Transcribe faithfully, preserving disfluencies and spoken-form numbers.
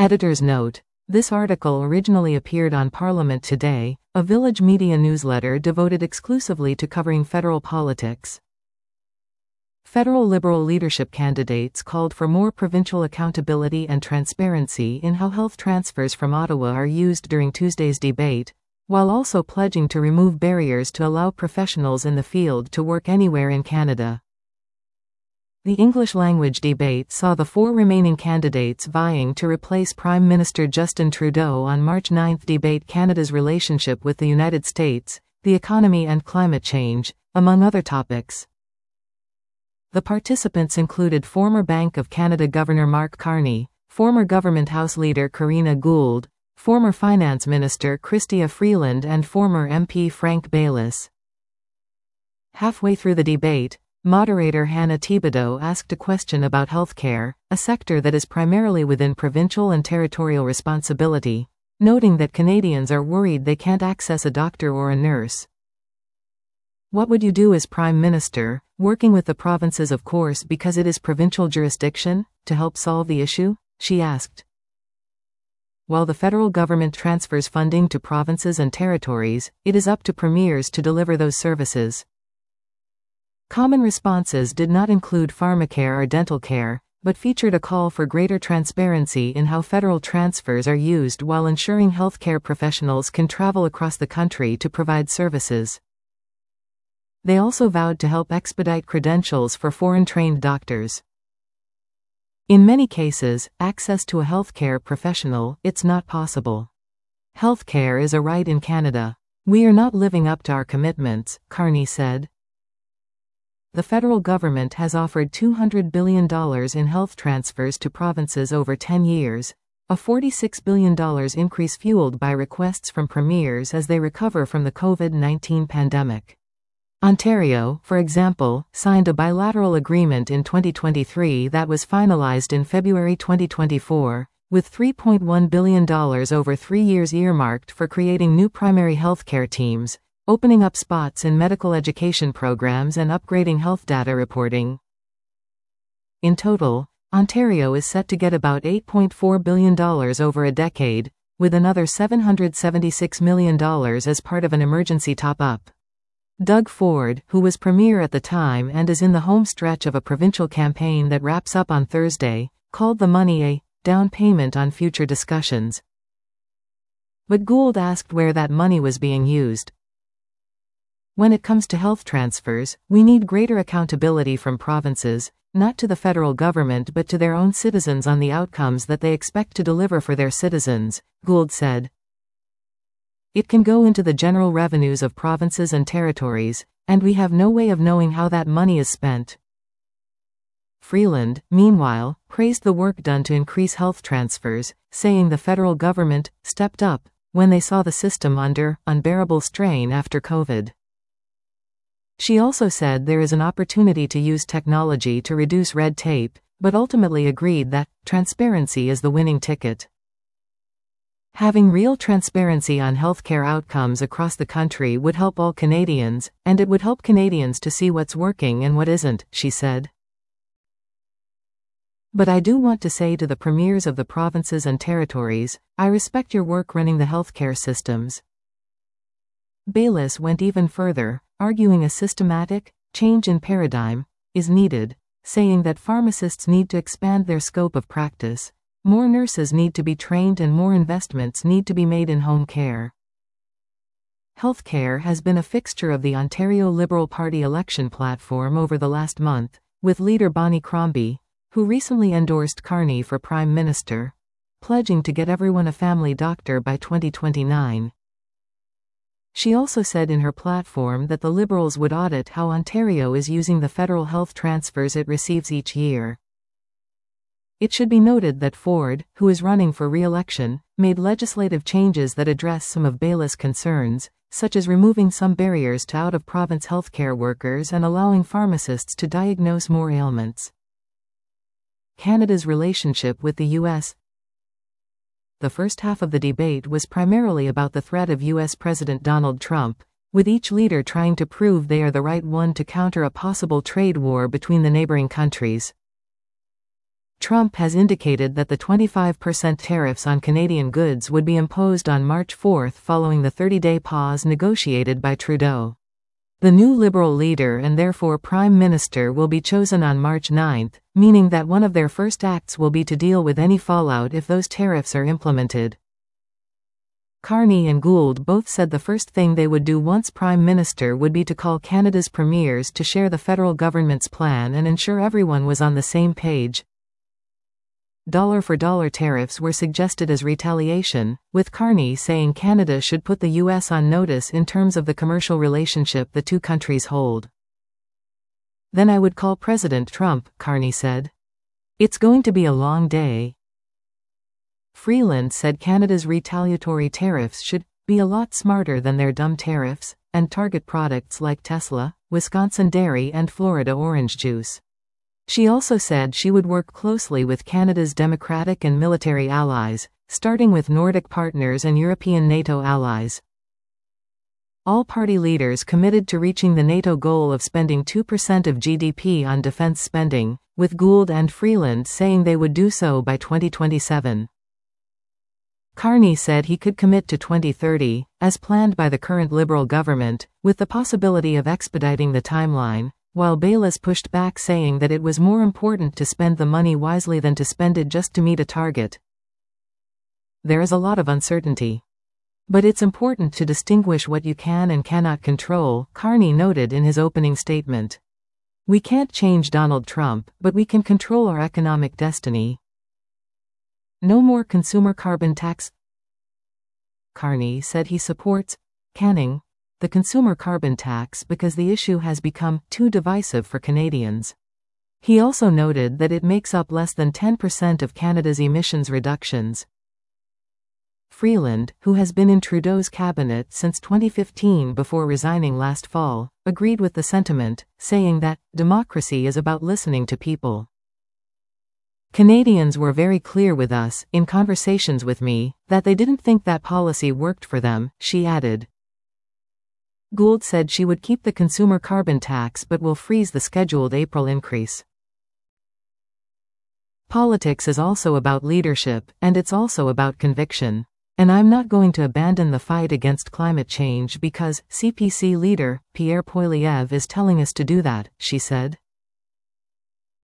Editor's note: this article originally appeared on Parliament Today, a Village media newsletter devoted exclusively to covering federal politics. Federal Liberal leadership candidates called for more provincial accountability and transparency in how health transfers from Ottawa are used during Tuesday's debate, while also pledging to remove barriers to allow professionals in the field to work anywhere in Canada. The English-language debate saw the four remaining candidates vying to replace Prime Minister Justin Trudeau on March ninth debate Canada's relationship with the United States, the economy and climate change, among other topics. The participants included former Bank of Canada Governor Mark Carney, former Government House Leader Karina Gould, former Finance Minister Chrystia Freeland and former M P Frank Baylis. Halfway through the debate, moderator Hannah Thibodeau asked a question about healthcare, a sector that is primarily within provincial and territorial responsibility, noting that Canadians are worried they can't access a doctor or a nurse. What would you do as Prime Minister, working with the provinces of course because it is provincial jurisdiction, to help solve the issue? She asked. While the federal government transfers funding to provinces and territories, it is up to premiers to deliver those services. Common responses did not include pharmacare or dental care, but featured a call for greater transparency in how federal transfers are used while ensuring healthcare professionals can travel across the country to provide services. They also vowed to help expedite credentials for foreign-trained doctors. In many cases, access to a healthcare professional, it's not possible. Healthcare is a right in Canada. We are not living up to our commitments, Carney said. The federal government has offered two hundred billion dollars in health transfers to provinces over ten years, a forty-six billion dollars increase fueled by requests from premiers as they recover from the COVID nineteen pandemic. Ontario, for example, signed a bilateral agreement in twenty twenty-three that was finalized in February twenty twenty-four, with three point one billion dollars over three years earmarked for creating new primary healthcare teams, opening up spots in medical education programs and upgrading health data reporting. In total, Ontario is set to get about eight point four billion dollars over a decade, with another seven hundred seventy-six million dollars as part of an emergency top-up. Doug Ford, who was premier at the time and is in the home stretch of a provincial campaign that wraps up on Thursday, called the money a down payment on future discussions. But Gould asked where that money was being used. When it comes to health transfers, we need greater accountability from provinces, not to the federal government but to their own citizens on the outcomes that they expect to deliver for their citizens, Gould said. It can go into the general revenues of provinces and territories, and we have no way of knowing how that money is spent. Freeland, meanwhile, praised the work done to increase health transfers, saying the federal government stepped up when they saw the system under unbearable strain after COVID. She also said there is an opportunity to use technology to reduce red tape, but ultimately agreed that transparency is the winning ticket. Having real transparency on healthcare outcomes across the country would help all Canadians, and it would help Canadians to see what's working and what isn't, she said. But I do want to say to the premiers of the provinces and territories, I respect your work running the healthcare systems. Baylis went even further, arguing a systematic change in paradigm is needed, saying that pharmacists need to expand their scope of practice. More nurses need to be trained and more investments need to be made in home care. Healthcare has been a fixture of the Ontario Liberal Party election platform over the last month, with leader Bonnie Crombie, who recently endorsed Carney for Prime Minister, pledging to get everyone a family doctor by twenty twenty-nine. She also said in her platform that the Liberals would audit how Ontario is using the federal health transfers it receives each year. It should be noted that Ford, who is running for re-election, made legislative changes that address some of Baylis' concerns, such as removing some barriers to out-of-province healthcare workers and allowing pharmacists to diagnose more ailments. Canada's relationship with the U S The first half of the debate was primarily about the threat of U S President Donald Trump, with each leader trying to prove they are the right one to counter a possible trade war between the neighboring countries. Trump has indicated that the twenty-five percent tariffs on Canadian goods would be imposed on March fourth following the thirty-day pause negotiated by Trudeau. The new Liberal leader and therefore Prime Minister will be chosen on March ninth, meaning that one of their first acts will be to deal with any fallout if those tariffs are implemented. Carney and Gould both said the first thing they would do once Prime Minister would be to call Canada's premiers to share the federal government's plan and ensure everyone was on the same page. Dollar-for-dollar tariffs were suggested as retaliation, with Carney saying Canada should put the U S on notice in terms of the commercial relationship the two countries hold. Then I would call President Trump, Carney said. It's going to be a long day. Freeland said Canada's retaliatory tariffs should be a lot smarter than their dumb tariffs, and target products like Tesla, Wisconsin dairy and Florida orange juice. She also said she would work closely with Canada's democratic and military allies, starting with Nordic partners and European NATO allies. All party leaders committed to reaching the NATO goal of spending two percent of G D P on defense spending, with Gould and Freeland saying they would do so by twenty twenty-seven. Carney said he could commit to twenty thirty, as planned by the current Liberal government, with the possibility of expediting the timeline, while Baylis pushed back saying that it was more important to spend the money wisely than to spend it just to meet a target. There is a lot of uncertainty. But it's important to distinguish what you can and cannot control, Carney noted in his opening statement. We can't change Donald Trump, but we can control our economic destiny. No more consumer carbon tax. Carney said he supports canning the consumer carbon tax because the issue has become too divisive for Canadians. He also noted that it makes up less than ten percent of Canada's emissions reductions. Freeland, who has been in Trudeau's cabinet since twenty fifteen before resigning last fall, agreed with the sentiment, saying that democracy is about listening to people. Canadians were very clear with us, in conversations with me, that they didn't think that policy worked for them, she added. Gould said she would keep the consumer carbon tax but will freeze the scheduled April increase. Politics is also about leadership, and it's also about conviction. And I'm not going to abandon the fight against climate change because C P C leader, Pierre Poilievre is telling us to do that, she said.